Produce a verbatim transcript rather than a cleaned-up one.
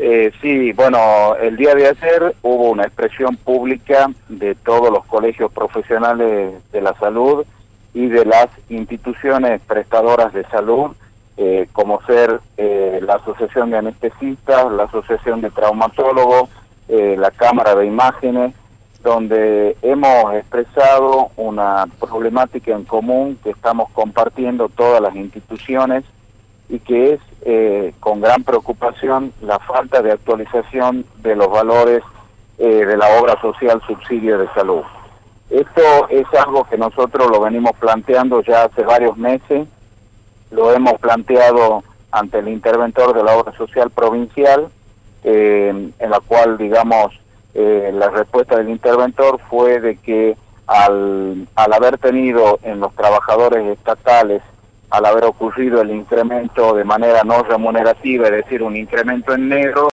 Eh, sí, bueno, el día de ayer hubo una expresión pública de todos los colegios profesionales de la salud y de las instituciones prestadoras de salud, eh, como ser eh, la Asociación de Anestesistas, la Asociación de Traumatólogos, eh, la Cámara de Imágenes, donde hemos expresado una problemática en común que estamos compartiendo todas las instituciones, y que es eh, con gran preocupación la falta de actualización de los valores eh, de la obra social subsidio de salud. Esto es algo que nosotros lo venimos planteando ya hace varios meses, lo hemos planteado ante el interventor de la obra social provincial, eh, en la cual, digamos, eh, la respuesta del interventor fue de que al, al haber tenido en los trabajadores estatales, al haber ocurrido el incremento de manera no remunerativa, es decir, un incremento en negro,